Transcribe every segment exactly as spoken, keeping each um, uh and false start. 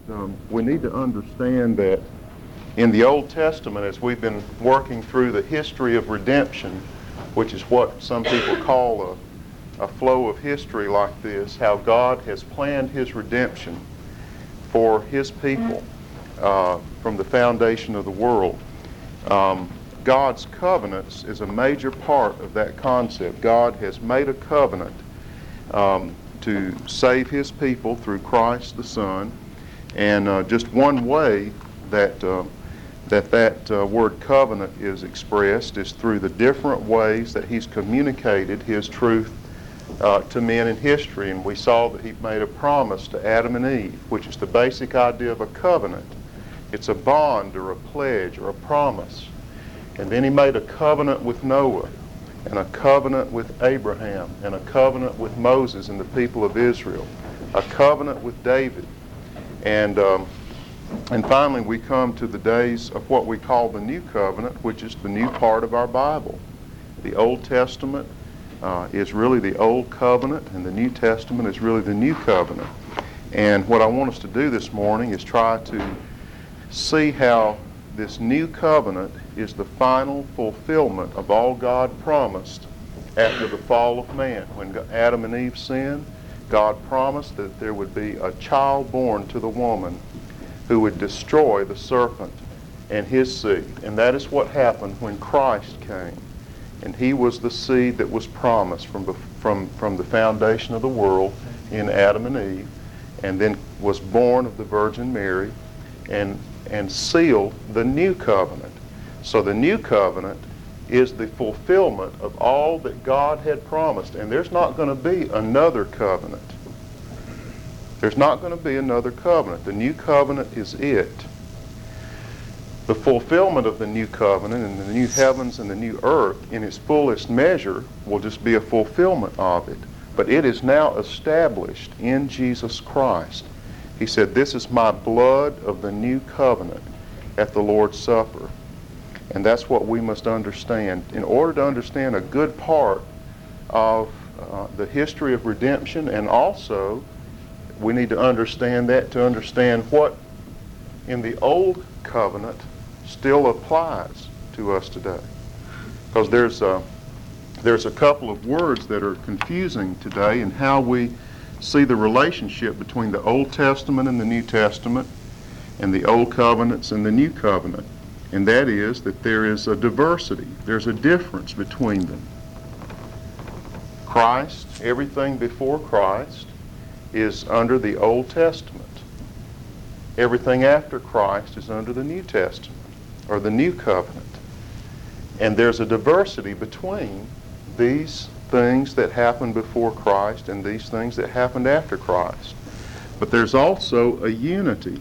um, we need to understand that in the Old Testament, as we've been working through the history of redemption, which is what some people call a, a flow of history like this, how God has planned his redemption for his people uh, from the foundation of the world. Um, God's covenants is a major part of that concept. God has made a covenant um, to save his people through Christ the Son. And uh, just one way that uh, that that uh, word covenant is expressed is through the different ways that he's communicated his truth uh, to men in history. And we saw that he made a promise to Adam and Eve, which is the basic idea of a covenant. It's a bond or a pledge or a promise. And then he made a covenant with Noah, and a covenant with Abraham, and a covenant with Moses and the people of Israel, a covenant with David. And um, and finally we come to the days of what we call the New Covenant, which is the new part of our Bible. The Old Testament uh, is really the Old Covenant, and the New Testament is really the New Covenant. And what I want us to do this morning is try to see how this new covenant is the final fulfillment of all God promised after the fall of man. When Adam and Eve sinned, God promised that there would be a child born to the woman who would destroy the serpent and his seed. And that is what happened when Christ came. And he was the seed that was promised from, from, from the foundation of the world in Adam and Eve, and then was born of the Virgin Mary and, and sealed the new covenant. So the new covenant is the fulfillment of all that God had promised. And there's not going to be another covenant. There's not going to be another covenant. The new covenant is it. The fulfillment of the new covenant and the new heavens and the new earth in its fullest measure will just be a fulfillment of it. But it is now established in Jesus Christ. He said, "This is my blood of the new covenant," at the Lord's Supper. And that's what we must understand. In order to understand a good part of uh, the history of redemption, and also we need to understand that to understand what in the Old Covenant still applies to us today. Because there's a, there's a couple of words that are confusing today in how we see the relationship between the Old Testament and the New Testament, and the Old Covenants and the New Covenant. And that is that there is a diversity. There's a difference between them. Christ, everything before Christ, is under the Old Testament. Everything after Christ is under the New Testament, or the New Covenant. And there's a diversity between these things that happened before Christ and these things that happened after Christ. But there's also a unity.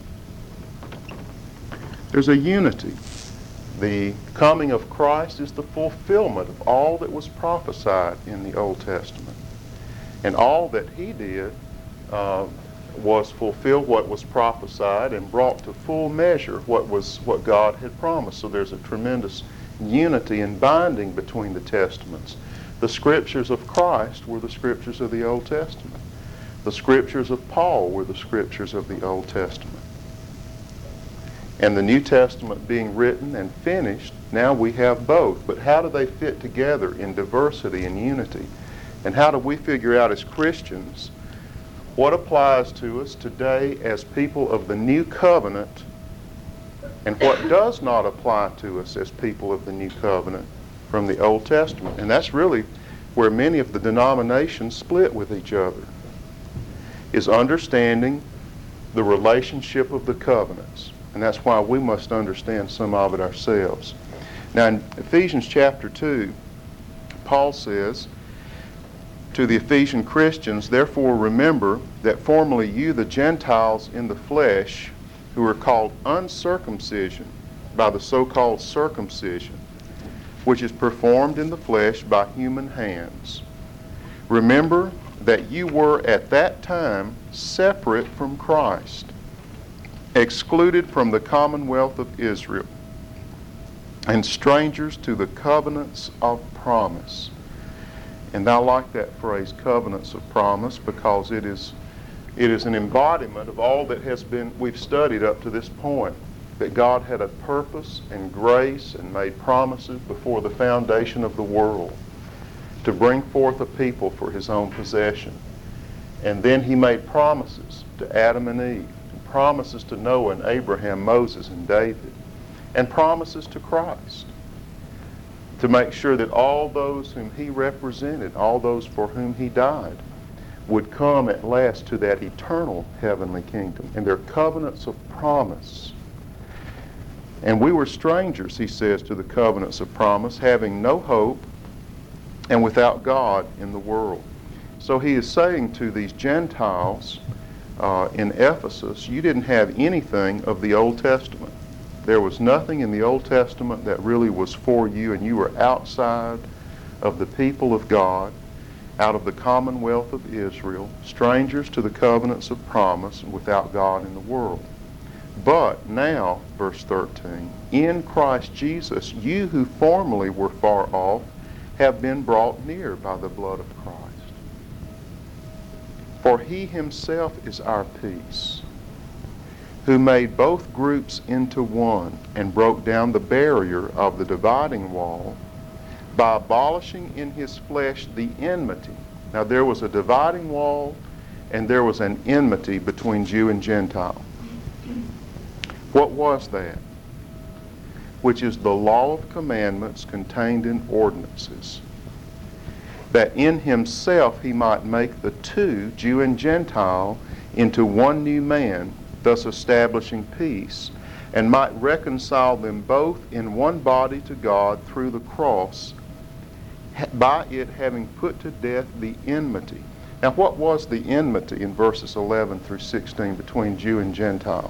There's a unity. The coming of Christ is the fulfillment of all that was prophesied in the Old Testament. And all that he did uh, was fulfill what was prophesied and brought to full measure what was what God had promised. So there's a tremendous unity and binding between the testaments. The scriptures of Christ were the scriptures of the Old Testament. The scriptures of Paul were the scriptures of the Old Testament. And the New Testament being written and finished, now we have both. But how do they fit together in diversity and unity? And how do we figure out as Christians what applies to us today as people of the New Covenant, and what does not apply to us as people of the New Covenant from the Old Testament? And that's really where many of the denominations split with each other, is understanding the relationship of the covenants. And that's why we must understand some of it ourselves. Now in Ephesians chapter two, Paul says to the Ephesian Christians, "Therefore remember that formerly you, the Gentiles in the flesh, who were called uncircumcision by the so-called circumcision, which is performed in the flesh by human hands. Remember that you were at that time separate from Christ, excluded from the commonwealth of Israel, and strangers to the covenants of promise." And I like that phrase, covenants of promise, because it is It is an embodiment of all that has been we've studied up to this point, that God had a purpose and grace and made promises before the foundation of the world to bring forth a people for his own possession. And then he made promises to Adam and Eve, and promises to Noah and Abraham, Moses and David, and promises to Christ, to make sure that all those whom he represented, all those for whom he died, would come at last to that eternal heavenly kingdom. And they're covenants of promise. And we were strangers, he says, to the covenants of promise, having no hope and without God in the world. So he is saying to these Gentiles uh, in Ephesus, you didn't have anything of the Old Testament. There was nothing in the Old Testament that really was for you, and you were outside of the people of God, out of the commonwealth of Israel, strangers to the covenants of promise, and without God in the world. But now, verse thirteen, in Christ Jesus, you who formerly were far off have been brought near by the blood of Christ. For he himself is our peace, who made both groups into one and broke down the barrier of the dividing wall by abolishing in his flesh the enmity. Now there was a dividing wall and there was an enmity between Jew and Gentile. What was that? Which is the law of commandments contained in ordinances, that in himself he might make the two, Jew and Gentile, into one new man, thus establishing peace, and might reconcile them both in one body to God through the cross, by it having put to death the enmity. Now what was the enmity in verses eleven through sixteen between Jew and Gentile?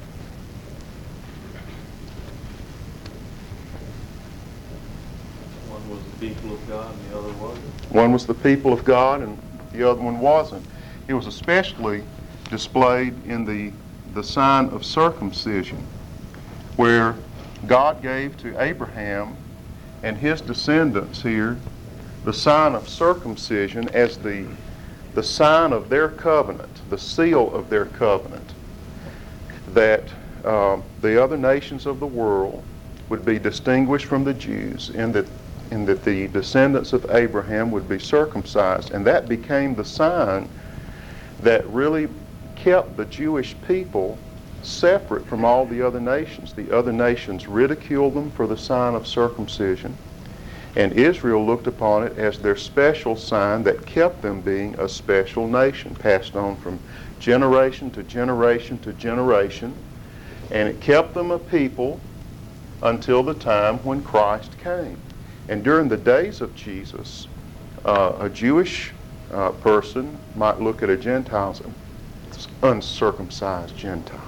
One was the people of God and the other wasn't. One was the people of God and the other one wasn't. It was especially displayed in the, the sign of circumcision, where God gave to Abraham and his descendants here the sign of circumcision as the, the sign of their covenant, the seal of their covenant, that uh, the other nations of the world would be distinguished from the Jews, in that, in that the descendants of Abraham would be circumcised. And that became the sign that really kept the Jewish people separate from all the other nations. The other nations ridiculed them for the sign of circumcision, and Israel looked upon it as their special sign that kept them being a special nation, passed on from generation to generation to generation, and it kept them a people until the time when Christ came. And during the days of Jesus, uh, a Jewish uh, person might look at a Gentile and say, uncircumcised Gentiles.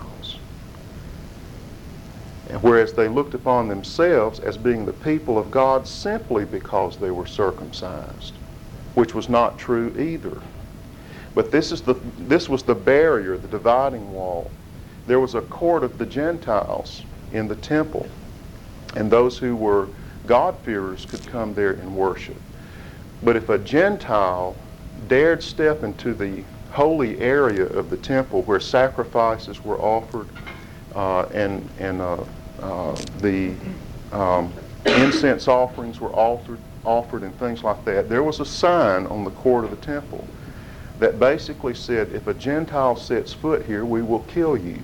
And whereas they looked upon themselves as being the people of God simply because they were circumcised, which was not true either. But this is the this was the barrier, the dividing wall. There was a court of the Gentiles in the temple, and those who were God-fearers could come there and worship. But if a Gentile dared step into the holy area of the temple where sacrifices were offered, uh, and and uh, uh, the um, incense offerings were offered, offered and things like that, there was a sign on the court of the temple that basically said, if a Gentile sets foot here, we will kill you.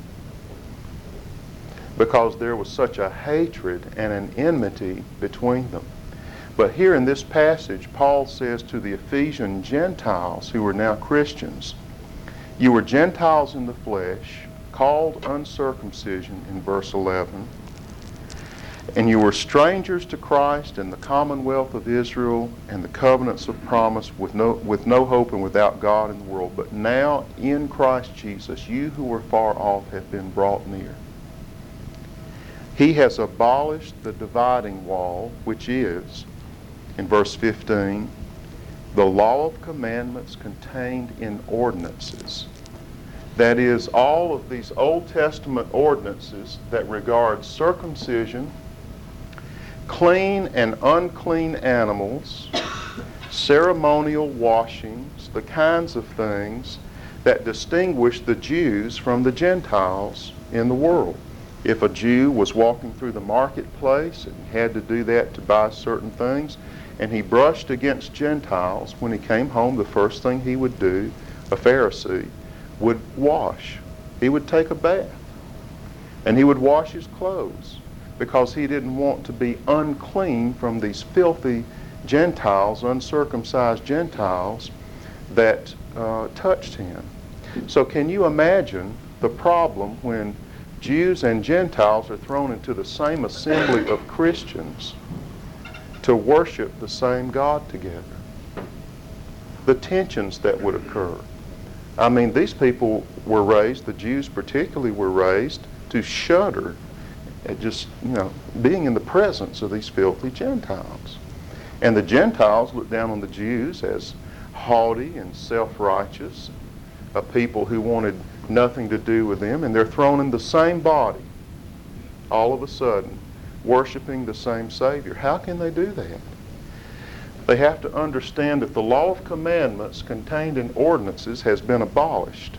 Because there was such a hatred and an enmity between them. But here in this passage, Paul says to the Ephesian Gentiles who are now Christians, you were Gentiles in the flesh, called uncircumcision in verse eleven, and you were strangers to Christ and the commonwealth of Israel and the covenants of promise, with no, with no hope and without God in the world. But now in Christ Jesus, you who were far off have been brought near. He has abolished the dividing wall, which is, in verse fifteen, the law of commandments contained in ordinances. That is, all of these Old Testament ordinances that regard circumcision, clean and unclean animals, ceremonial washings, the kinds of things that distinguished the Jews from the Gentiles in the world. If a Jew was walking through the marketplace and had to do that to buy certain things, and he brushed against Gentiles, when he came home, the first thing he would do, a Pharisee, would wash. He would take a bath. And he would wash his clothes because he didn't want to be unclean from these filthy Gentiles, uncircumcised Gentiles that uh, touched him. So can you imagine the problem when Jews and Gentiles are thrown into the same assembly of Christians to worship the same God together? The tensions that would occur. I mean, these people were raised, the Jews particularly were raised, to shudder at just, you know, being in the presence of these filthy Gentiles. And the Gentiles looked down on the Jews as haughty and self-righteous, a people who wanted nothing to do with them, and they're thrown in the same body all of a sudden, worshiping the same Savior. How can they do that? They have to understand that the law of commandments contained in ordinances has been abolished.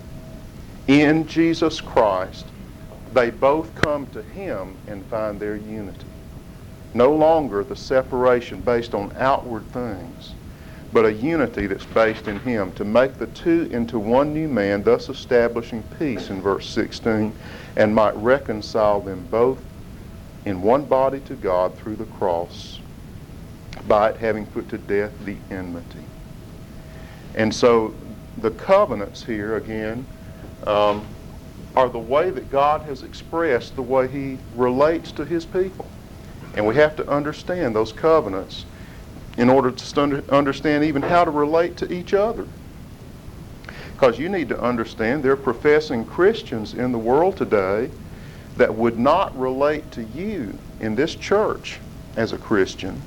In Jesus Christ, they both come to Him and find their unity. No longer the separation based on outward things, but a unity that's based in Him, to make the two into one new man, thus establishing peace in verse sixteen, and might reconcile them both in one body to God through the cross, by it having put to death the enmity. And so the covenants here, again, um, are the way that God has expressed the way He relates to His people. And we have to understand those covenants in order to understand even how to relate to each other. Because you need to understand there are professing Christians in the world today that would not relate to you in this church as a Christian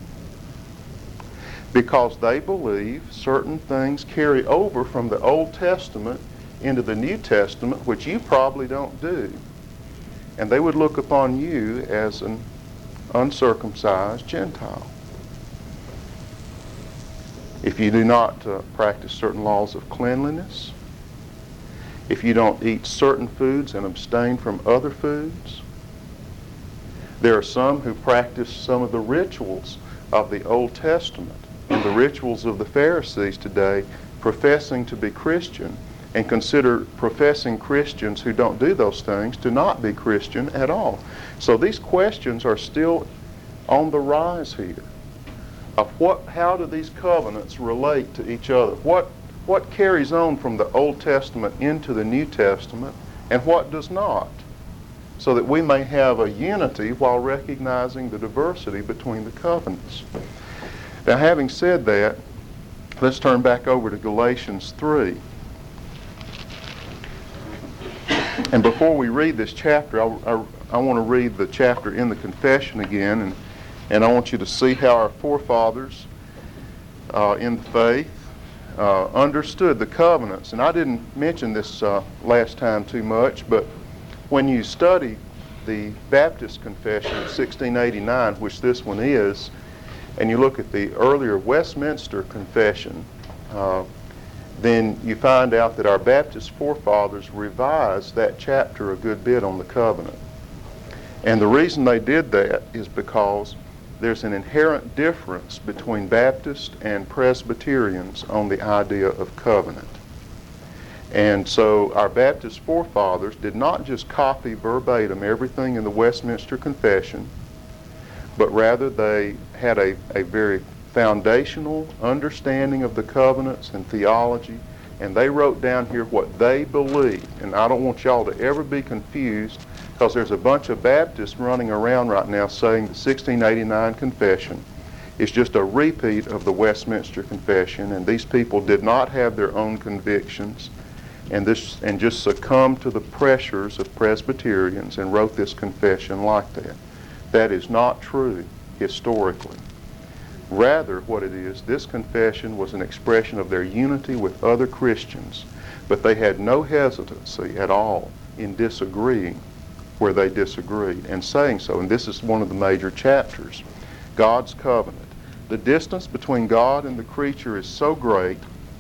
because they believe certain things carry over from the Old Testament into the New Testament, which you probably don't do. And they would look upon you as an uncircumcised Gentile. If you do not uh, practice certain laws of cleanliness, if you don't eat certain foods and abstain from other foods, there are some who practice some of the rituals of the Old Testament and the rituals of the Pharisees today, professing to be Christian, and consider professing Christians who don't do those things to not be Christian at all. So these questions are still on the rise here of what, how do these covenants relate to each other? What, what carries on from the Old Testament into the New Testament, and what does not? So that we may have a unity while recognizing the diversity between the covenants. Now, having said that, let's turn back over to Galatians three. And before we read this chapter, I, I, I want to read the chapter in the confession again, and, and I want you to see how our forefathers uh, in the faith uh, understood the covenants. And I didn't mention this uh, last time too much, but when you study the Baptist Confession of sixteen eighty-nine, which this one is, and you look at the earlier Westminster Confession, uh, then you find out that our Baptist forefathers revised that chapter a good bit on the covenant. And the reason they did that is because there's an inherent difference between Baptists and Presbyterians on the idea of covenant. And so our Baptist forefathers did not just copy verbatim everything in the Westminster Confession, but rather they had a, a very foundational understanding of the covenants and theology, and they wrote down here what they believed. And I don't want y'all to ever be confused, because there's a bunch of Baptists running around right now saying the sixteen eighty-nine Confession is just a repeat of the Westminster Confession, and these people did not have their own convictions and this and just succumbed to the pressures of Presbyterians and wrote this confession like that. That is not true historically. Rather, what it is, this confession was an expression of their unity with other Christians, but they had no hesitancy at all in disagreeing where they disagreed and saying so. And this is one of the major chapters, God's covenant. The distance between God and the creature is so great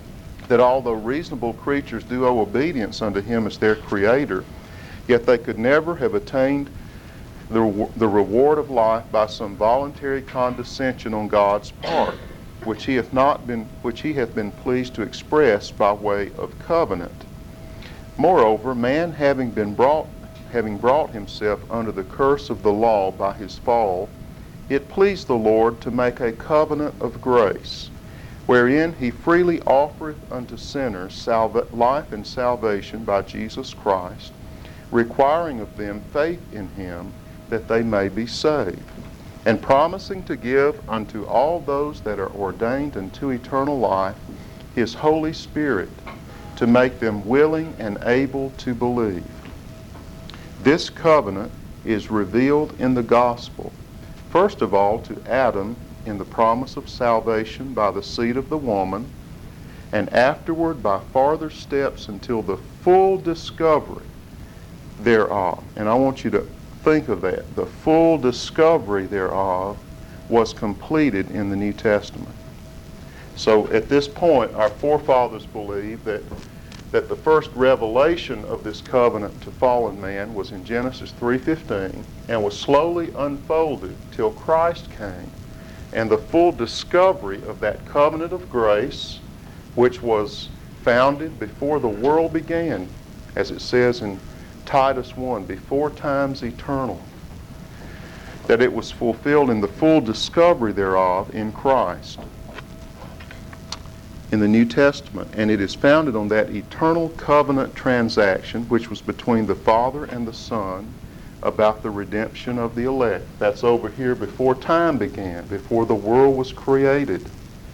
that although reasonable creatures do owe obedience unto him as their creator, yet they could never have attained the, the reward of life by some voluntary condescension on God's part, which he hath not been, which he hath been pleased to express by way of covenant. Moreover, man having been brought, having brought himself under the curse of the law by his fall, it pleased the Lord to make a covenant of grace, wherein he freely offereth unto sinners salva- life and salvation by Jesus Christ, requiring of them faith in him that they may be saved, and promising to give unto all those that are ordained unto eternal life his Holy Spirit, to make them willing and able to believe. This covenant is revealed in the gospel, first of all to Adam in the promise of salvation by the seed of the woman, and afterward by farther steps until the full discovery thereof. And I want you to think of that. The full discovery thereof was completed in the New Testament. So at this point, our forefathers believed that that the first revelation of this covenant to fallen man was in Genesis three fifteen and was slowly unfolded till Christ came, and the full discovery of that covenant of grace, which was founded before the world began, as it says in Titus one, before times eternal, that it was fulfilled in the full discovery thereof in Christ, in the New Testament, and it is founded on that eternal covenant transaction which was between the Father and the Son about the redemption of the elect. That's over here before time began, before the world was created.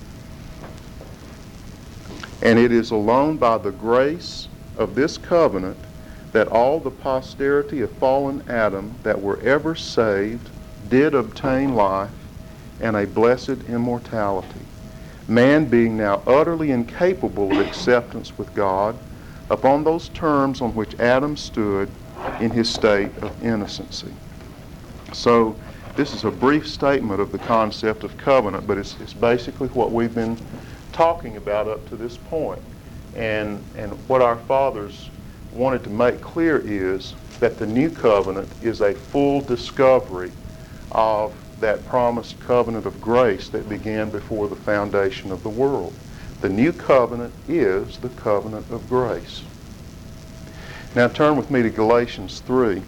And it is alone by the grace of this covenant that all the posterity of fallen Adam that were ever saved did obtain life and a blessed immortality. Man being now utterly incapable of acceptance with God upon those terms on which Adam stood in his state of innocency. So this is a brief statement of the concept of covenant, but it's, it's basically what we've been talking about up to this point. And, and what our fathers wanted to make clear is that the new covenant is a full discovery of that promised covenant of grace that began before the foundation of the world. The new covenant is the covenant of grace. Now turn with me to Galatians three.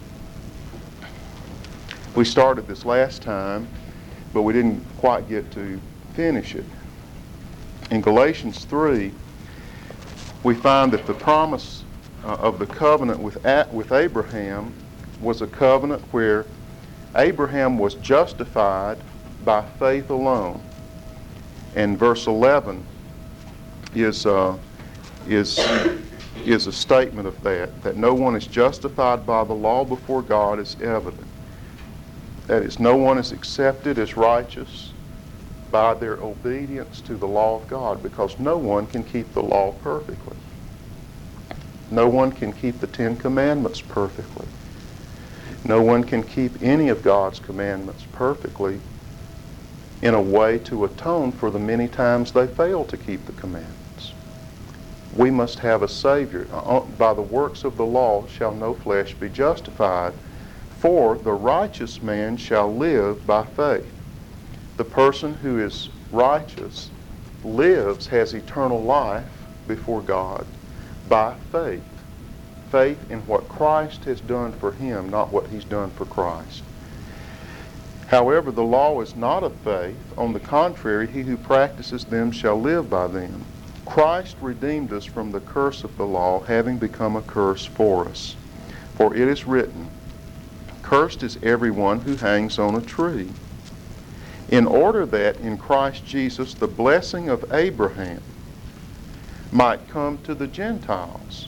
We started this last time, but we didn't quite get to finish it. In Galatians three, we find that the promise uh, of the covenant with, with Abraham was a covenant where Abraham was justified by faith alone. And verse eleven is, uh, is, is a statement of that, that no one is justified by the law before God is evident. That is, no one is accepted as righteous by their obedience to the law of God, because no one can keep the law perfectly. No one can keep the Ten Commandments perfectly. No one can keep any of God's commandments perfectly in a way to atone for the many times they fail to keep the commandments. We must have a Savior. By the works of the law shall no flesh be justified, for the righteous man shall live by faith. The person who is righteous lives, has eternal life before God by faith. Faith in what Christ has done for him, not what he's done for Christ. However, the law is not of faith. On the contrary, he who practices them shall live by them. Christ redeemed us from the curse of the law, having become a curse for us. For it is written, "Cursed is everyone who hangs on a tree," in order that in Christ Jesus the blessing of Abraham might come to the Gentiles,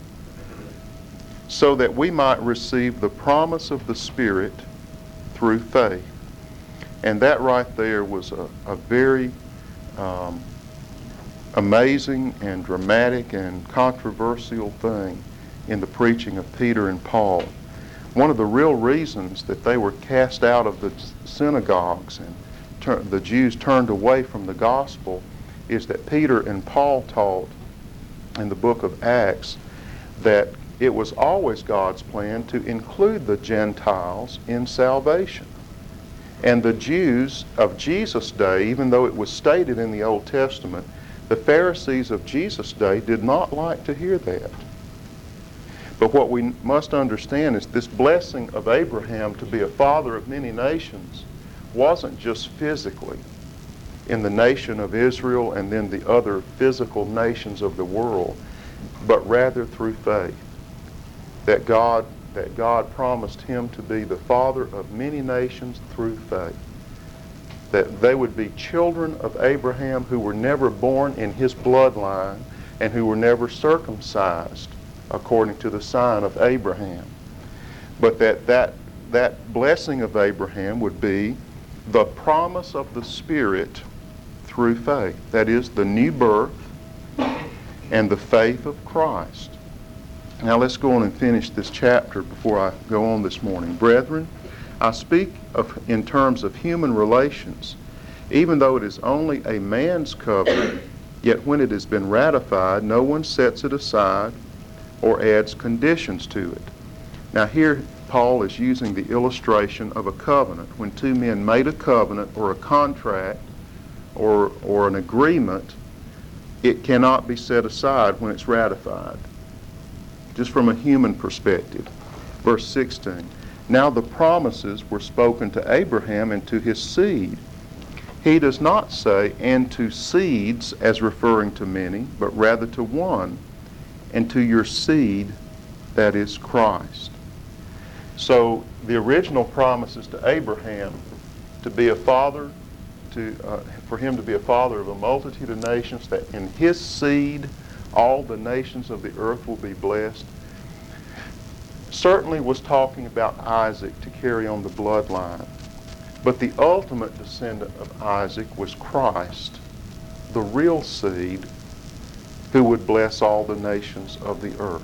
so that we might receive the promise of the Spirit through faith. And that right there was a, a very um, amazing and dramatic and controversial thing in the preaching of Peter and Paul. One of the real reasons that they were cast out of the synagogues and tur- the Jews turned away from the gospel is that Peter and Paul taught in the book of Acts that it was always God's plan to include the Gentiles in salvation. And the Jews of Jesus' day, even though it was stated in the Old Testament, the Pharisees of Jesus' day did not like to hear that. But what we must understand is this blessing of Abraham to be a father of many nations wasn't just physically in the nation of Israel and then the other physical nations of the world, but rather through faith. That God, that God promised him to be the father of many nations through faith. That they would be children of Abraham who were never born in his bloodline and who were never circumcised according to the sign of Abraham. But that that, that blessing of Abraham would be the promise of the Spirit through faith. That is, the new birth and the faith of Christ. Now let's go on and finish this chapter before I go on this morning. Brethren, I speak of in terms of human relations. Even though it is only a man's covenant, yet when it has been ratified, no one sets it aside or adds conditions to it. Now here Paul is using the illustration of a covenant. When two men made a covenant or a contract or, or an agreement, it cannot be set aside when it's ratified. Just from a human perspective. Verse sixteen. Now the promises were spoken to Abraham and to his seed. He does not say, and to seeds, as referring to many, but rather to one, and to your seed, that is Christ. So the original promises to Abraham to be a father, to uh, for him to be a father of a multitude of nations, that in his seed all the nations of the earth will be blessed, certainly was talking about Isaac to carry on the bloodline. But the ultimate descendant of Isaac was Christ, the real seed, who would bless all the nations of the earth.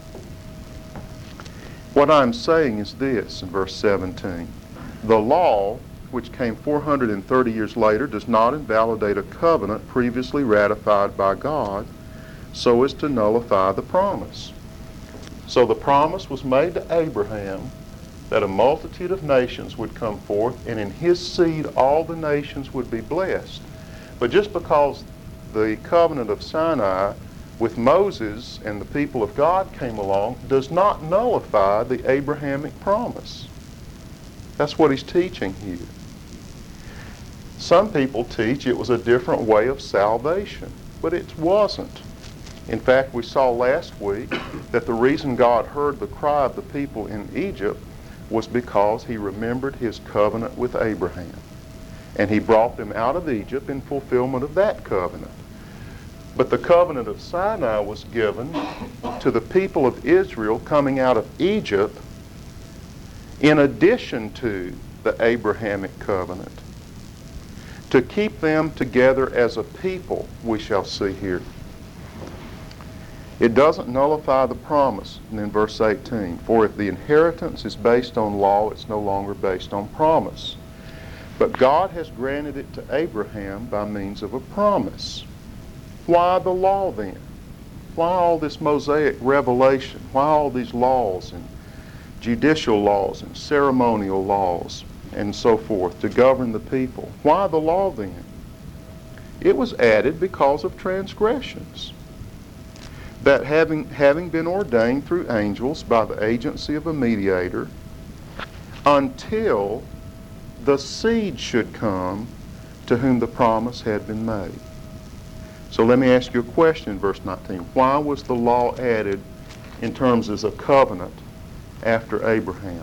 What I'm saying is this in verse seventeen. The law, which came four hundred thirty years later, does not invalidate a covenant previously ratified by God so as to nullify the promise. So the promise was made to Abraham that a multitude of nations would come forth, and in his seed all the nations would be blessed. But just because the covenant of Sinai with Moses and the people of God came along does not nullify the Abrahamic promise. That's what he's teaching here. Some people teach it was a different way of salvation, but it wasn't. In fact, we saw last week that the reason God heard the cry of the people in Egypt was because he remembered his covenant with Abraham. And he brought them out of Egypt in fulfillment of that covenant. But the covenant of Sinai was given to the people of Israel coming out of Egypt in addition to the Abrahamic covenant, to keep them together as a people, we shall see here. It doesn't nullify the promise. And in verse eighteen, for if the inheritance is based on law, it's no longer based on promise. But God has granted it to Abraham by means of a promise. Why the law then? Why all this Mosaic revelation? Why all these laws and judicial laws and ceremonial laws and so forth to govern the people? Why the law then? It was added because of transgressions, that having, having been ordained through angels by the agency of a mediator, until the seed should come to whom the promise had been made. So let me ask you a question in verse nineteen. Why was the law added in terms as a covenant after Abraham?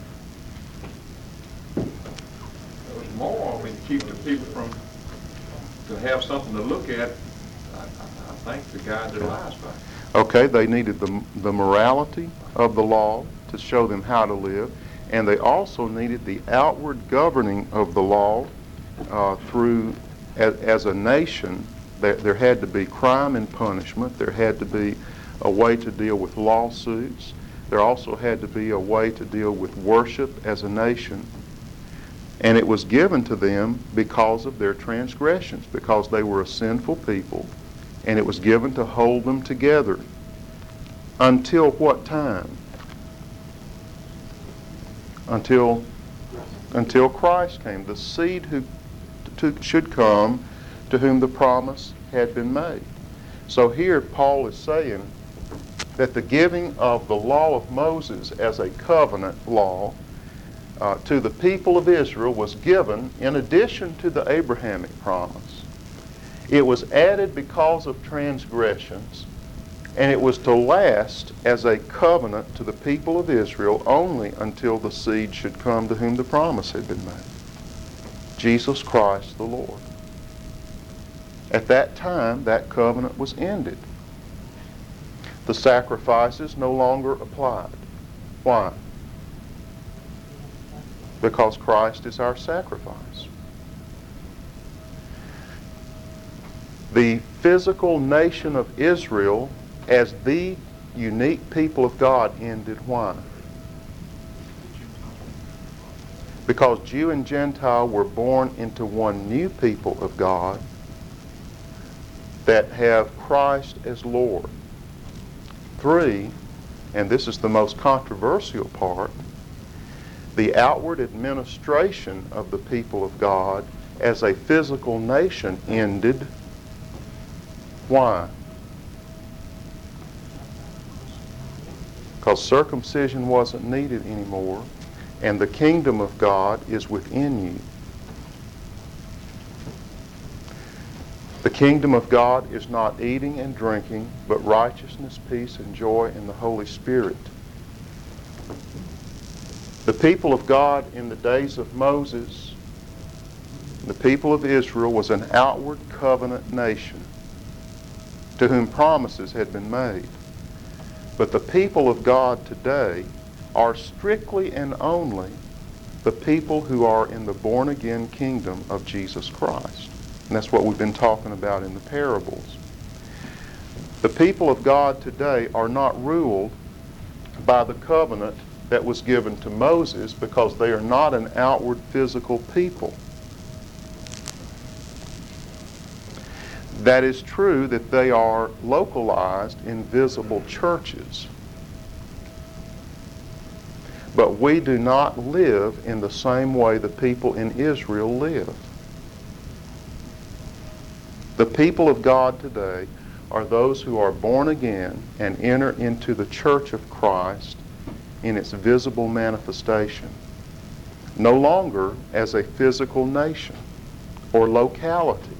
It was more, I mean, to keep the people from, to have something to look at, I, I, I think, to guide their lives by. Okay, they needed the, the morality of the law to show them how to live, and they also needed the outward governing of the law uh, through, as, as a nation. There, there had to be crime and punishment. There had to be a way to deal with lawsuits. There also had to be a way to deal with worship as a nation. And it was given to them because of their transgressions, because they were a sinful people and it was given to hold them together. Until what time? Until, until Christ came, the seed who to, should come to whom the promise had been made. So here Paul is saying that the giving of the law of Moses as a covenant law uh, to the people of Israel was given in addition to the Abrahamic promise. It was added because of transgressions, and it was to last as a covenant to the people of Israel only until the seed should come to whom the promise had been made. Jesus Christ the Lord. At that time, that covenant was ended. The sacrifices no longer applied. Why? Because Christ is our sacrifice. The physical nation of Israel as the unique people of God ended. Why? Because Jew and Gentile were born into one new people of God that have Christ as Lord. Three, and this is the most controversial part, the outward administration of the people of God as a physical nation ended. Why? Because circumcision wasn't needed anymore, and the kingdom of God is within you. The kingdom of God is not eating and drinking, but righteousness, peace, and joy in the Holy Spirit. The people of God in the days of Moses, the people of Israel, was an outward covenant nation to whom promises had been made. But the people of God today are strictly and only the people who are in the born-again kingdom of Jesus Christ. And that's what we've been talking about in the parables. The people of God today are not ruled by the covenant that was given to Moses because they are not an outward physical people. That is true that they are localized in visible churches. But we do not live in the same way the people in Israel lived. The people of God today are those who are born again and enter into the church of Christ in its visible manifestation, no longer as a physical nation or locality.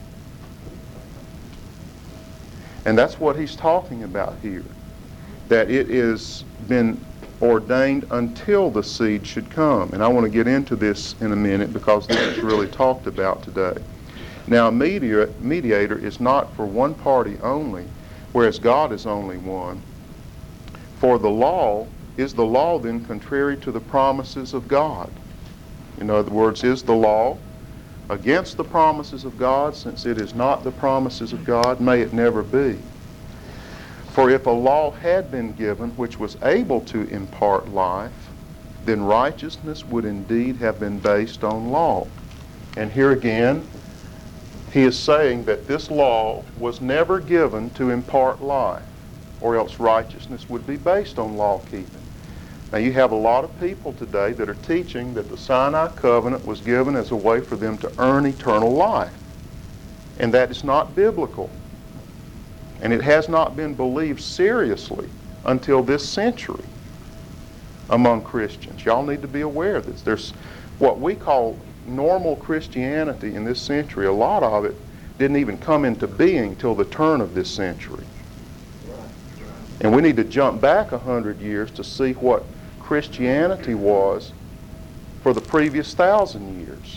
And that's what he's talking about here, that it has been ordained until the seed should come. And I want to get into this in a minute because this is really talked about today. Now, a mediator is not for one party only, whereas God is only one. For the law, is the law then contrary to the promises of God? In other words, is the law against the promises of God? Since it is not the promises of God, may it never be. For if a law had been given which was able to impart life, then righteousness would indeed have been based on law. And here again, he is saying that this law was never given to impart life, or else righteousness would be based on law keeping. Now you have a lot of people today that are teaching that the Sinai covenant was given as a way for them to earn eternal life. And that is not biblical. And it has not been believed seriously until this century among Christians. Y'all need to be aware of this. There's what we call normal Christianity in this century. A lot of it didn't even come into being till the turn of this century. And we need to jump back a hundred years to see what Christianity was for the previous thousand years.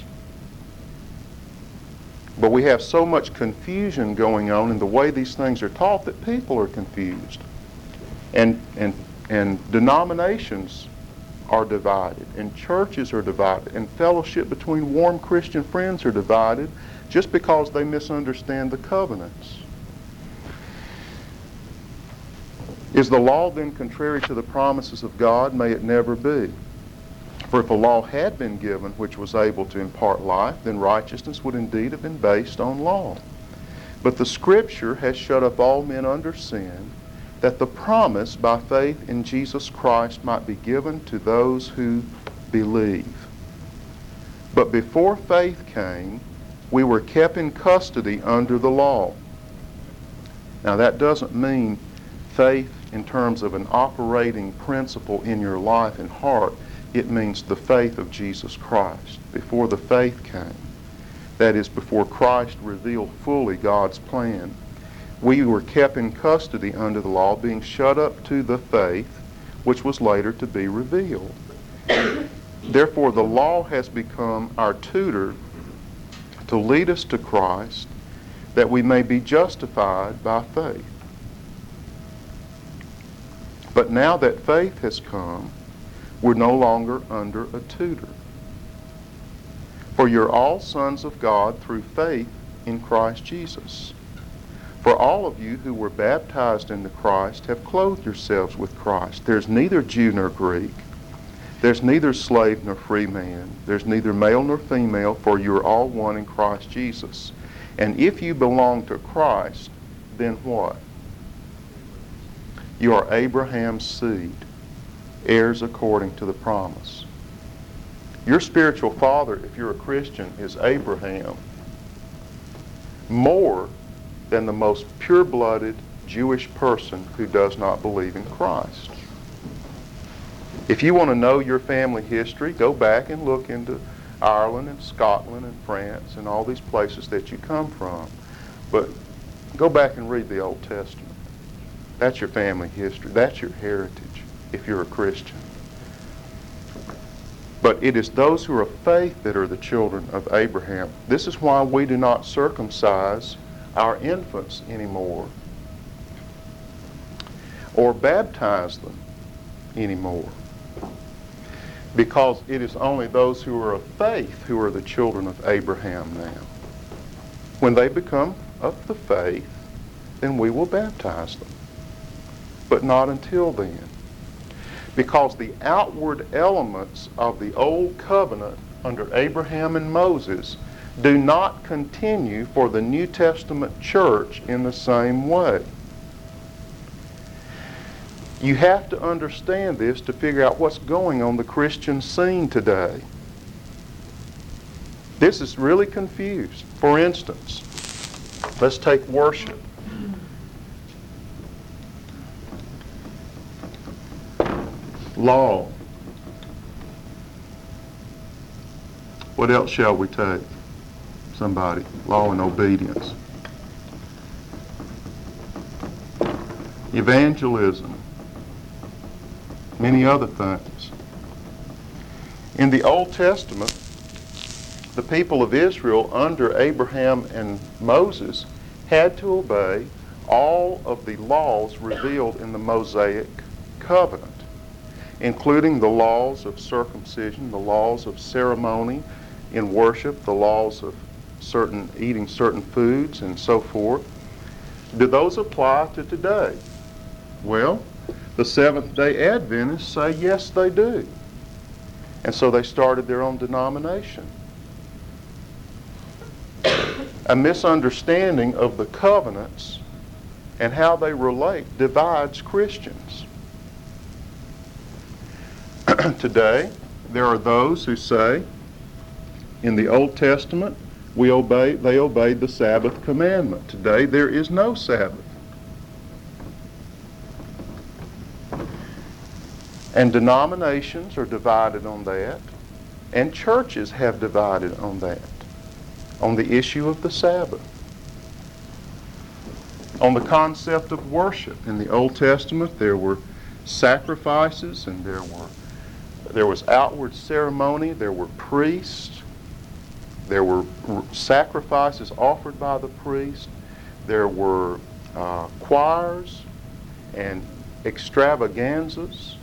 But we have so much confusion going on in the way these things are taught that people are confused. And, and, and denominations are divided, and churches are divided, and fellowship between warm Christian friends are divided just because they misunderstand the covenants. Is the law then contrary to the promises of God? May it never be. For if a law had been given which was able to impart life, then righteousness would indeed have been based on law. But the Scripture has shut up all men under sin, that the promise by faith in Jesus Christ might be given to those who believe. But before faith came, we were kept in custody under the law. Now that doesn't mean faith in terms of an operating principle in your life and heart. It means the faith of Jesus Christ. Before the faith came, that is, before Christ revealed fully God's plan, we were kept in custody under the law, being shut up to the faith which was later to be revealed. Therefore, the law has become our tutor to lead us to Christ, that we may be justified by faith. But now that faith has come, we're no longer under a tutor. For you're all sons of God through faith in Christ Jesus. For all of you who were baptized into Christ have clothed yourselves with Christ. There's neither Jew nor Greek. There's neither slave nor free man. There's neither male nor female, for you're all one in Christ Jesus. And if you belong to Christ, then what? You are Abraham's seed, heirs according to the promise. Your spiritual father, if you're a Christian, is Abraham, more than the most pure-blooded Jewish person who does not believe in Christ. If you want to know your family history, go back and look into Ireland and Scotland and France and all these places that you come from. But go back and read the Old Testament. That's your family history. That's your heritage if you're a Christian. But it is those who are of faith that are the children of Abraham. This is why we do not circumcise our infants anymore or baptize them anymore. Because it is only those who are of faith who are the children of Abraham now. When they become of the faith, then we will baptize them. But not until then. Because the outward elements of the old covenant under Abraham and Moses do not continue for the New Testament church in the same way. You have to understand this to figure out what's going on the Christian scene today. This is really confused. For instance, let's take worship. Law. What else shall we take? Somebody. Law and obedience. Evangelism. Many other things. In the Old Testament, the people of Israel under Abraham and Moses had to obey all of the laws revealed in the Mosaic covenant, including the laws of circumcision, the laws of ceremony in worship, the laws of certain eating certain foods, and so forth. Do those apply to today? Well, the Seventh-day Adventists say yes, they do. And so they started their own denomination. A misunderstanding of the covenants and how they relate divides Christians. Today, there are those who say, in the Old Testament, we obey, they obeyed the Sabbath commandment. Today, there is no Sabbath. And denominations are divided on that, and churches have divided on that, on the issue of the Sabbath, on the concept of worship. In the Old Testament, there were sacrifices, and there were there was outward ceremony, there were priests, there were sacrifices offered by the priest, there were uh, choirs and extravaganzas.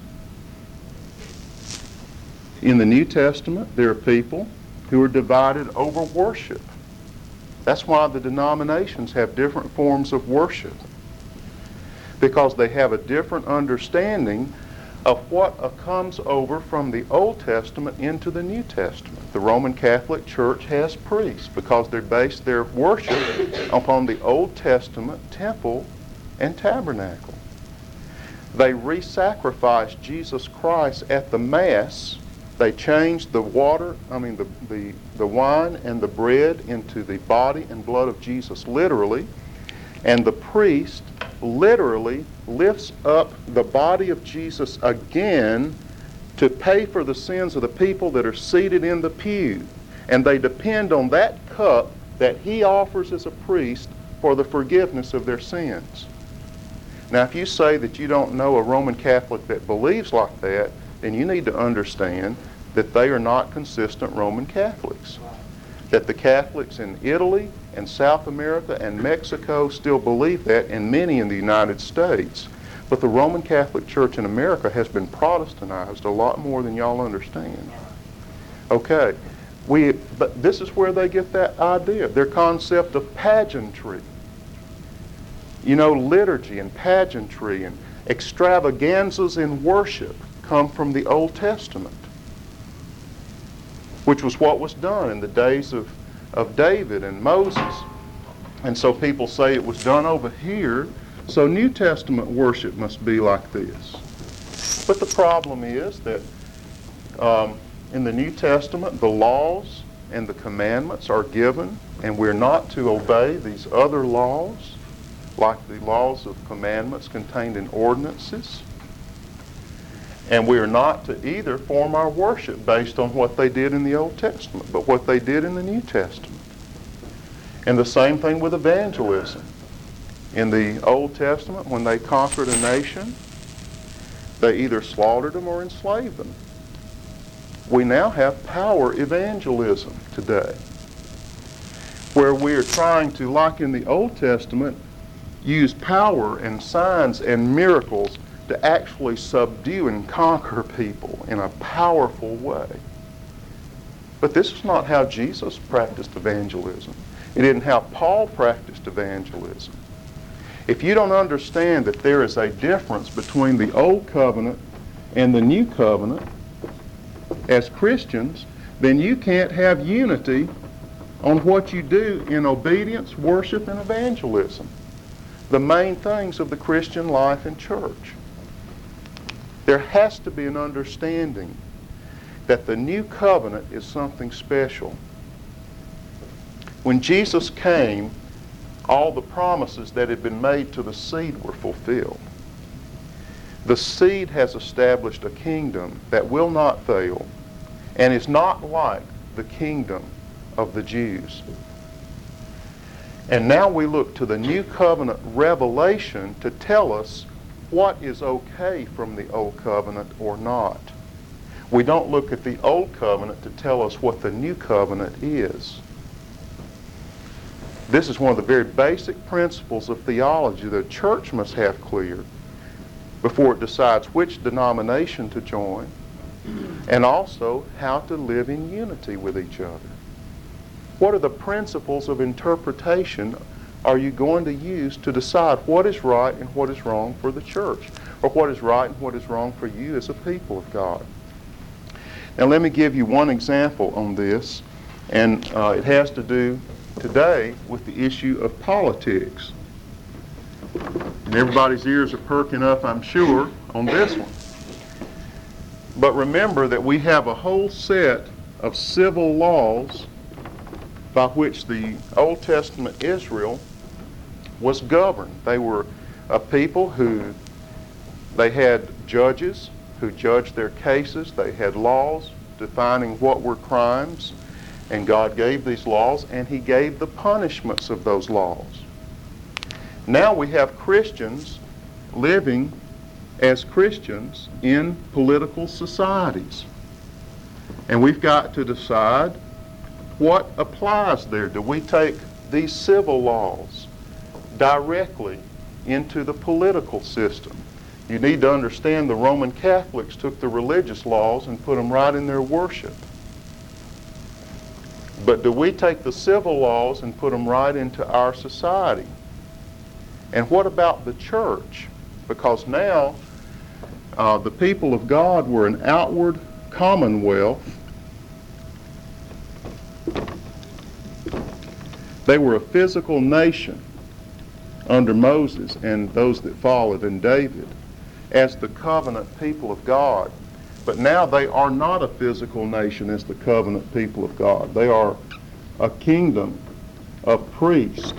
In the New Testament, there are people who are divided over worship. That's why the denominations have different forms of worship, because they have a different understanding of what uh, comes over from the Old Testament into the New Testament. The Roman Catholic Church has priests because they base their worship upon the Old Testament temple and tabernacle. They re-sacrificed Jesus Christ at the Mass. They changed the water, I mean the, the, the wine and the bread into the body and blood of Jesus literally. And the priest literally lifts up the body of Jesus again to pay for the sins of the people that are seated in the pew. And they depend on that cup that he offers as a priest for the forgiveness of their sins. Now, if you say that you don't know a Roman Catholic that believes like that, then you need to understand that they are not consistent Roman Catholics. That the Catholics in Italy and South America and Mexico still believe that, and many in the United States. But the Roman Catholic Church in America has been Protestantized a lot more than y'all understand. Okay, we, but this is where they get that idea, their concept of pageantry. You know, liturgy and pageantry and extravaganzas in worship come from the Old Testament, which was what was done in the days of, of David and Moses. And so people say it was done over here, so New Testament worship must be like this. But the problem is that um, in the New Testament, the laws and the commandments are given, and we're not to obey these other laws, like the laws of commandments contained in ordinances. And we are not to either form our worship based on what they did in the Old Testament, but what they did in the New Testament. And the same thing with evangelism. In the Old Testament, when they conquered a nation, they either slaughtered them or enslaved them. We now have power evangelism today, where we are trying to, like in the Old Testament, use power and signs and miracles to actually subdue and conquer people in a powerful way. But this is not how Jesus practiced evangelism. It isn't how Paul practiced evangelism. If you don't understand that there is a difference between the Old Covenant and the New Covenant as Christians, then you can't have unity on what you do in obedience, worship, and evangelism. The main things of the Christian life and church. There has to be an understanding that the new covenant is something special. When Jesus came, all the promises that had been made to the seed were fulfilled. The seed has established a kingdom that will not fail and is not like the kingdom of the Jews. And now we look to the new covenant revelation to tell us what is okay from the old covenant or not. We don't look at the old covenant to tell us what the new covenant is. This is one of the very basic principles of theology the church must have clear before it decides which denomination to join, and also how to live in unity with each other. What are the principles of interpretation are you going to use to decide what is right and what is wrong for the church, or what is right and what is wrong for you as a people of God? Now let me give you one example on this, and uh, it has to do today with the issue of politics. And everybody's ears are perking up, I'm sure, on this one. But remember that we have a whole set of civil laws by which the Old Testament Israel was governed. They were a people who, they had judges who judged their cases. They had laws defining what were crimes, and God gave these laws, and He gave the punishments of those laws. Now we have Christians living as Christians in political societies. And we've got to decide what applies there. Do we take these civil laws directly into the political system? You need to understand the Roman Catholics took the religious laws and put them right in their worship. But do we take the civil laws and put them right into our society? And what about the church? Because now Uh, the people of God were an outward commonwealth. They were a physical nation under Moses and those that followed in David as the covenant people of God. But now they are not a physical nation as the covenant people of God. They are a kingdom of priests,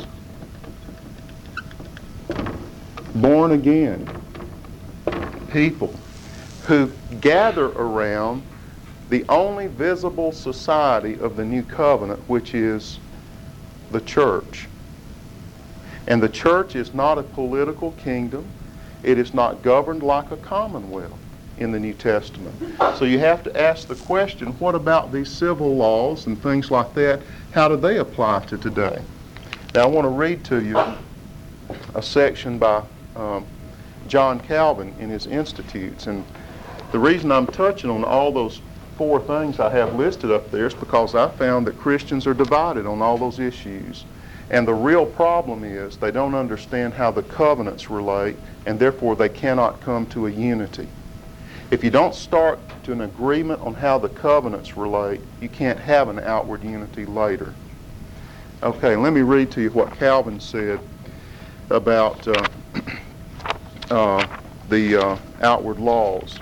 born again people who gather around the only visible society of the new covenant, which is the church. And the church is not a political kingdom. It is not governed like a commonwealth in the New Testament. So you have to ask the question, what about these civil laws and things like that? How do they apply to today? Now I want to read to you a section by um, John Calvin in his Institutes. And the reason I'm touching on all those four things I have listed up there is because I found that Christians are divided on all those issues. And the real problem is they don't understand how the covenants relate, and therefore they cannot come to a unity. If you don't start to an agreement on how the covenants relate, you can't have an outward unity later. Okay, let me read to you what Calvin said about uh, uh, the uh, outward laws.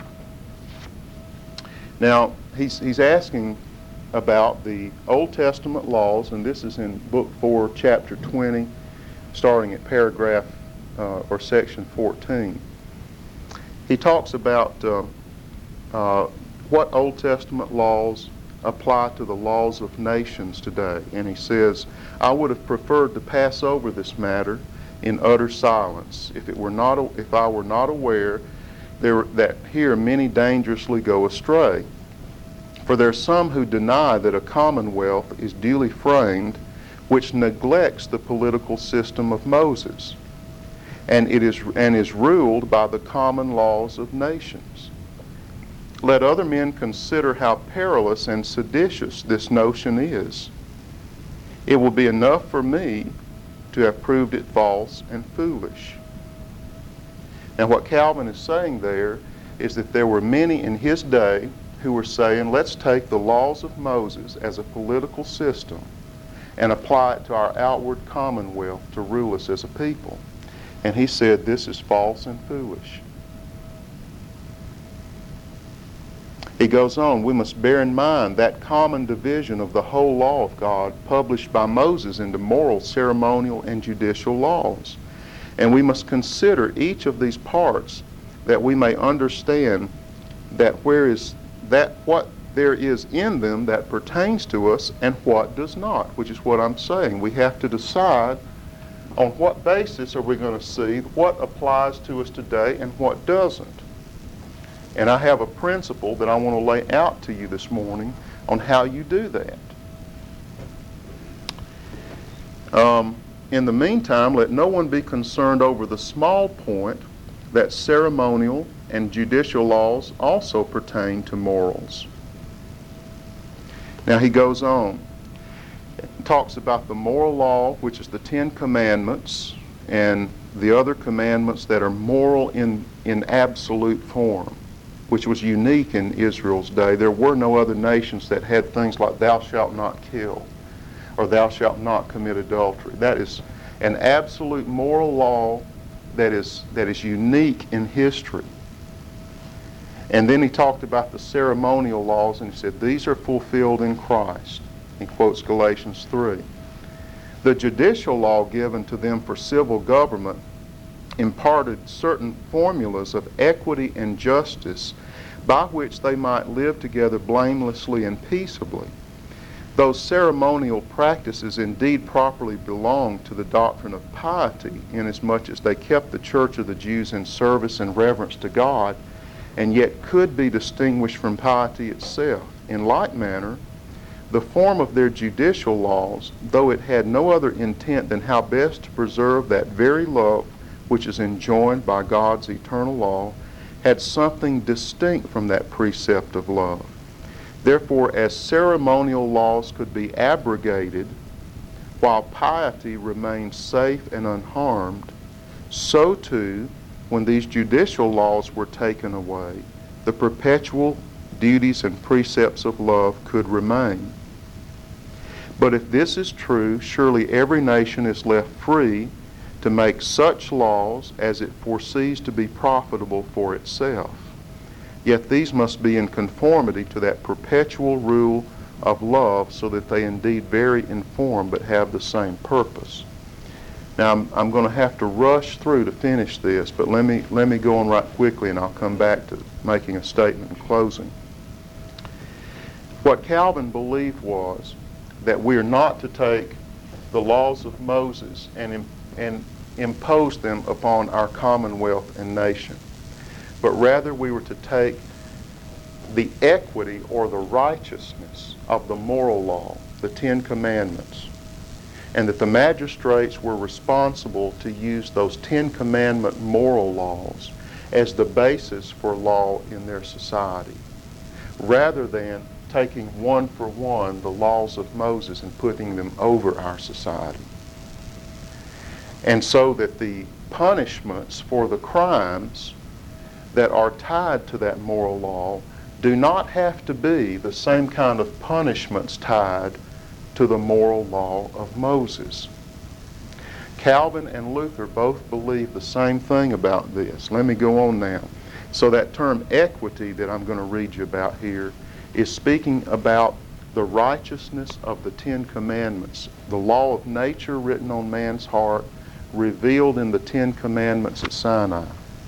Now, he's, he's asking about the Old Testament laws, and this is in Book four, Chapter twenty, starting at paragraph uh, or section fourteen. He talks about uh, uh, what Old Testament laws apply to the laws of nations today, and he says, I would have preferred to pass over this matter in utter silence if it were not, if I were not aware there, that here many dangerously go astray. For there are some who deny that a commonwealth is duly framed, which neglects the political system of Moses, and it is and is ruled by the common laws of nations. Let other men consider how perilous and seditious this notion is. It will be enough for me to have proved it false and foolish. Now what Calvin is saying there is that there were many in his day who were saying, let's take the laws of Moses as a political system and apply it to our outward commonwealth to rule us as a people. And he said, this is false and foolish. He goes on, we must bear in mind that common division of the whole law of God published by Moses into moral, ceremonial, and judicial laws. And we must consider each of these parts that we may understand that where is that what there is in them that pertains to us and what does not, which is what I'm saying. We have to decide on what basis are we going to see what applies to us today and what doesn't. And I have a principle that I want to lay out to you this morning on how you do that. Um, in the meantime, let no one be concerned over the small point that ceremonial and judicial laws also pertain to morals. Now he goes on, talks about the moral law, which is the Ten Commandments, and the other commandments that are moral in, in absolute form, which was unique in Israel's day. There were no other nations that had things like thou shalt not kill or thou shalt not commit adultery. That is an absolute moral law that is, that is unique in history. And then he talked about the ceremonial laws, and he said, these are fulfilled in Christ. He quotes Galatians three. The judicial law given to them for civil government imparted certain formulas of equity and justice by which they might live together blamelessly and peaceably. Those ceremonial practices indeed properly belonged to the doctrine of piety, inasmuch as they kept the church of the Jews in service and reverence to God, and yet could be distinguished from piety itself. In like manner, the form of their judicial laws, though it had no other intent than how best to preserve that very love which is enjoined by God's eternal law, had something distinct from that precept of love. Therefore, as ceremonial laws could be abrogated, while piety remained safe and unharmed, so too when these judicial laws were taken away, the perpetual duties and precepts of love could remain. But if this is true, surely every nation is left free to make such laws as it foresees to be profitable for itself. Yet these must be in conformity to that perpetual rule of love, so that they indeed vary in form but have the same purpose. Now I'm, I'm going to have to rush through to finish this, but let me, let me go on right quickly and I'll come back to making a statement in closing. What Calvin believed was that we are not to take the laws of Moses and, and impose them upon our commonwealth and nation, but rather we were to take the equity or the righteousness of the moral law, the Ten Commandments, and that the magistrates were responsible to use those Ten Commandment moral laws as the basis for law in their society, rather than taking one for one the laws of Moses and putting them over our society. And so that the punishments for the crimes that are tied to that moral law do not have to be the same kind of punishments tied to the moral law of Moses. Calvin and Luther both believe the same thing about this. Let me go on now. So that term equity that I'm going to read you about here is speaking about the righteousness of the Ten Commandments, the law of nature written on man's heart, revealed in the Ten Commandments at Sinai.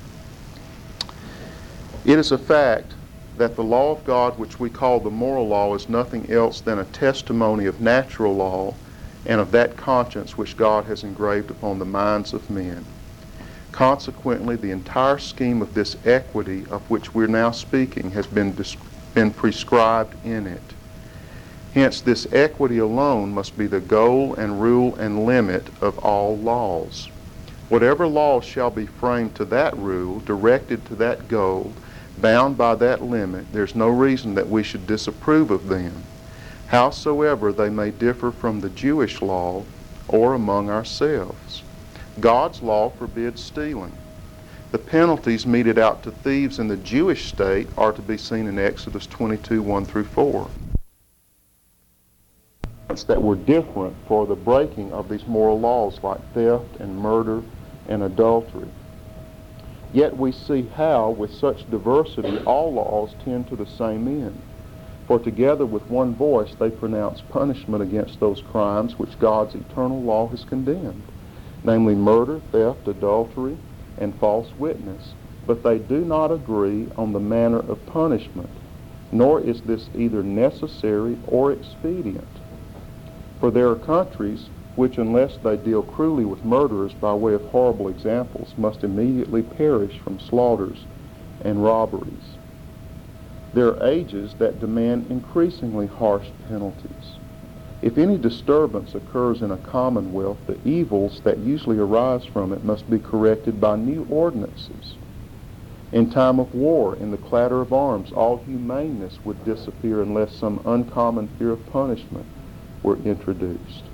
It is a fact that the law of God, which we call the moral law, is nothing else than a testimony of natural law and of that conscience which God has engraved upon the minds of men. Consequently, the entire scheme of this equity of which we're now speaking has been described been prescribed in it. Hence, this equity alone must be the goal and rule and limit of all laws. Whatever laws shall be framed to that rule, directed to that goal, bound by that limit, there's no reason that we should disapprove of them, howsoever they may differ from the Jewish law or among ourselves. God's law forbids stealing. The penalties meted out to thieves in the Jewish state are to be seen in Exodus twenty-two, one through four. That were different for the breaking of these moral laws like theft and murder and adultery. Yet we see how, with such diversity, all laws tend to the same end. For together with one voice they pronounce punishment against those crimes which God's eternal law has condemned, namely murder, theft, adultery, and false witness, but they do not agree on the manner of punishment, nor is this either necessary or expedient. For there are countries which, unless they deal cruelly with murderers by way of horrible examples, must immediately perish from slaughters and robberies. There are ages that demand increasingly harsh penalties. If any disturbance occurs in a commonwealth, the evils that usually arise from it must be corrected by new ordinances. In time of war, in the clatter of arms, all humaneness would disappear unless some uncommon fear of punishment were introduced.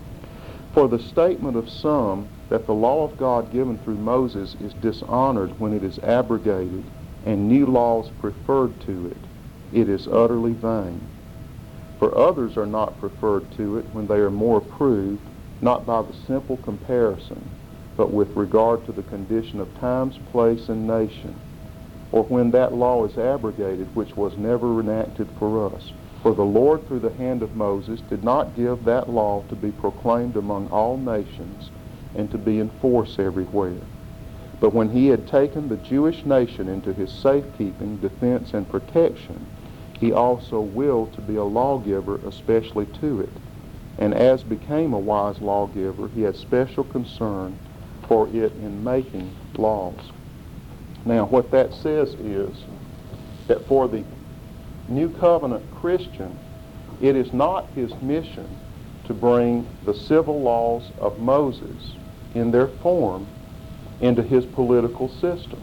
For the statement of some that the law of God given through Moses is dishonored when it is abrogated and new laws preferred to it, it is utterly vain. For others are not preferred to it when they are more approved, not by the simple comparison, but with regard to the condition of times, place, and nation, or when that law is abrogated which was never enacted for us. For the Lord, through the hand of Moses, did not give that law to be proclaimed among all nations and to be in force everywhere. But when he had taken the Jewish nation into his safekeeping, defense, and protection, he also willed to be a lawgiver especially to it. And as became a wise lawgiver, he had special concern for it in making laws. Now, what that says is that for the New Covenant Christian, it is not his mission to bring the civil laws of Moses in their form into his political system.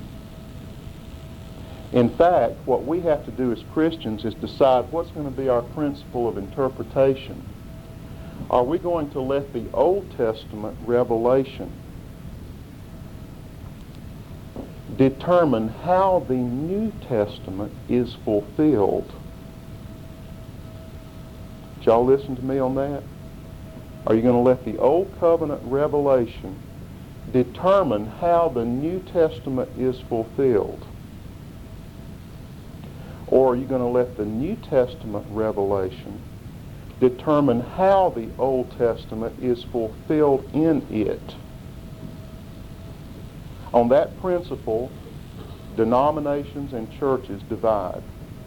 In fact, what we have to do as Christians is decide what's going to be our principle of interpretation. Are we going to let the Old Testament revelation determine how the New Testament is fulfilled. Did y'all listen to me on that? Are you going to let the Old Covenant revelation determine how the New Testament is fulfilled? Or are you going to let the New Testament revelation determine how the Old Testament is fulfilled in it? On that principle, denominations and churches divide.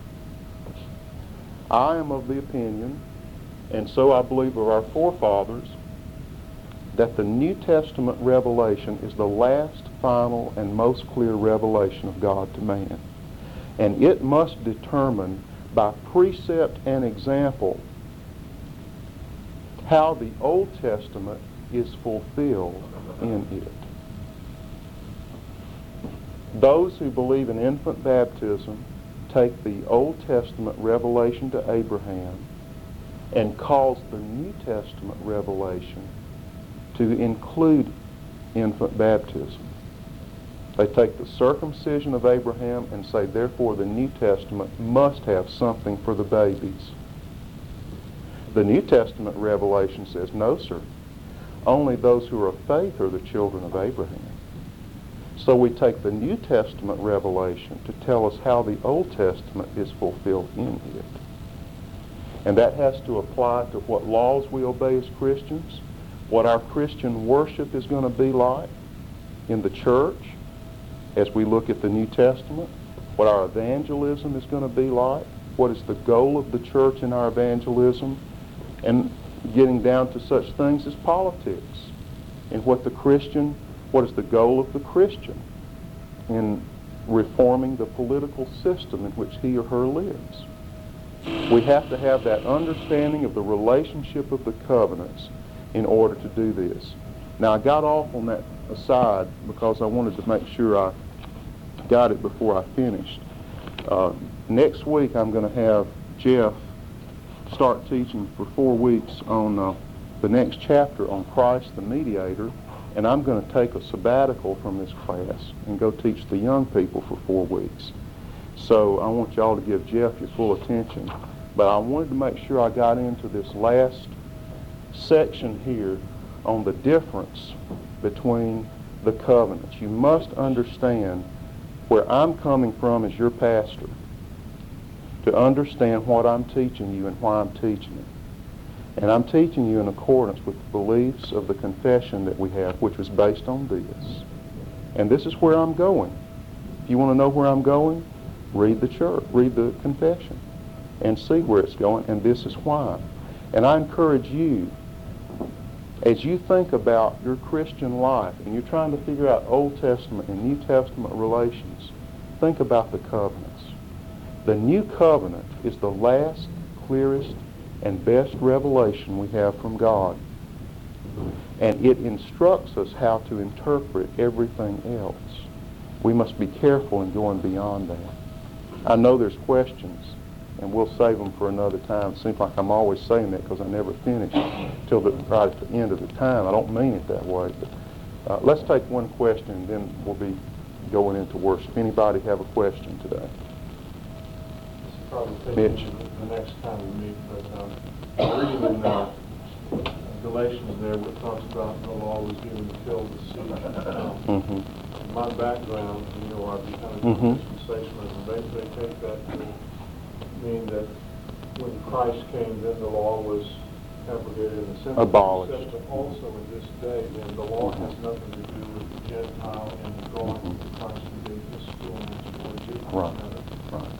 I am of the opinion, and so I believe of our forefathers, that the New Testament revelation is the last, final, and most clear revelation of God to man. And it must determine by precept and example how the Old Testament is fulfilled in it. Those who believe in infant baptism take the Old Testament revelation to Abraham and cause the New Testament revelation to include infant baptism. They take the circumcision of Abraham and say, therefore, the New Testament must have something for the babies. The New Testament revelation says, no, sir. Only those who are of faith are the children of Abraham. So we take the New Testament revelation to tell us how the Old Testament is fulfilled in it. And that has to apply to what laws we obey as Christians, what our Christian worship is going to be like in the church as we look at the New Testament, what our evangelism is going to be like, what is the goal of the church in our evangelism, and getting down to such things as politics, and what the Christian, what is the goal of the Christian in reforming the political system in which he or her lives. We have to have that understanding of the relationship of the covenants in order to do this. Now, I got off on that aside because I wanted to make sure I got it before I finished. Uh, next week, I'm going to have Jeff start teaching for four weeks on uh, the next chapter on Christ the Mediator, and I'm going to take a sabbatical from this class and go teach the young people for four weeks. So I want y'all to give Jeff your full attention. But I wanted to make sure I got into this last section here on the difference between the covenants. You must understand where I'm coming from as your pastor to understand what I'm teaching you and why I'm teaching it. And I'm teaching you in accordance with the beliefs of the confession that we have, which was based on this. And this is where I'm going. If you want to know where I'm going, read the church, read the confession, and see where it's going, and this is why. And I encourage you, as you think about your Christian life, and you're trying to figure out Old Testament and New Testament relations, think about the covenants. The New Covenant is the last, clearest, and best revelation we have from God. And it instructs us how to interpret everything else. We must be careful in going beyond that. I know there's questions, and we'll save them for another time. It seems like I'm always saying that because I never finish till the, right at the end of the time. I don't mean it that way. But uh, let's take one question, and then we'll be going into worship. Anybody have a question today? Probably Mitch. the next time we meet, but um, I'm reading in uh, Galatians there where it talks about the law was given to kill the seed. Mm-hmm. My background, you know, I've become a Mm-hmm. dispensationalism. They, they take that to mean that when Christ came, then the law was abrogated in the sense. Abolished. But also in this day, then the law has nothing to do with the Gentile and the drawing Mhm. of Christ to be his fullness towards you. Right. Right.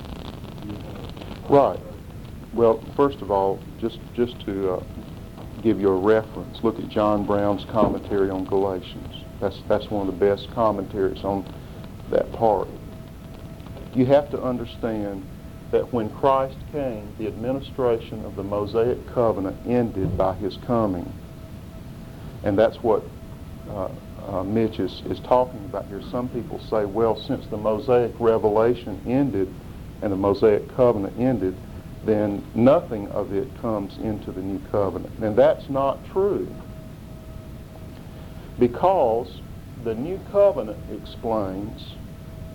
Right. Well, first of all, just just to uh, give you a reference, look at John Brown's commentary on Galatians. That's that's one of the best commentaries on that part. You have to understand that when Christ came, the administration of the Mosaic covenant ended by his coming. And that's what uh, uh, Mitch is, is talking about here. Some people say, well, since the Mosaic revelation ended and the Mosaic covenant ended, then nothing of it comes into the new covenant. And that's not true. Because the new covenant explains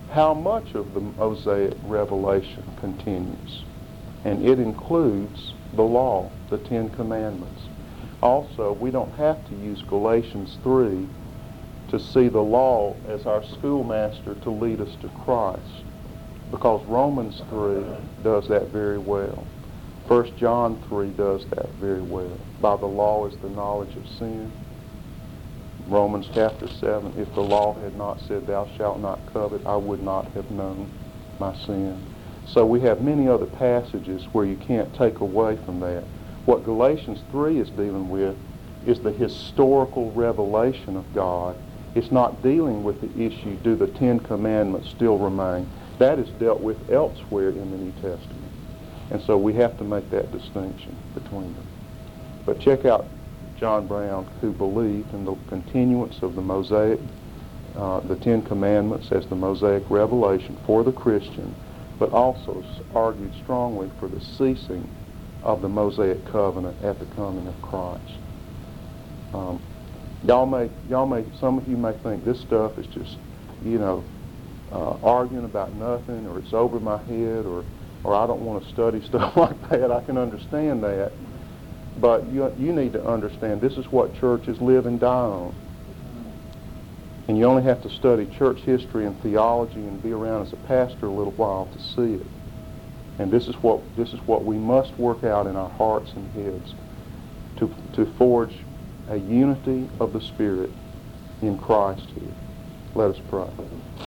how much of the Mosaic revelation continues? And it includes the law, the Ten Commandments. Also, we don't have to use Galatians three to see the law as our schoolmaster to lead us to Christ, because Romans three does that very well. First John three does that very well. By the law is the knowledge of sin. Romans chapter seven, if the law had not said, thou shalt not covet, I would not have known my sin. So we have many other passages where you can't take away from that. What Galatians three is dealing with is the historical revelation of God. It's not dealing with the issue, do the Ten Commandments still remain? That is dealt with elsewhere in the New Testament. And so we have to make that distinction between them. But check out John Brown, who believed in the continuance of the Mosaic, uh, the Ten Commandments as the Mosaic revelation for the Christian, but also argued strongly for the ceasing of the Mosaic covenant at the coming of Christ. Um, y'all may, y'all may, some of you may think this stuff is just, you know, uh, arguing about nothing, or it's over my head, or, or I don't want to study stuff like that. I can understand that. But you, you need to understand this is what churches live and die on. And you only have to study church history and theology and be around as a pastor a little while to see it. And this is what this is what we must work out in our hearts and heads to to forge a unity of the Spirit in Christ here. Let us pray.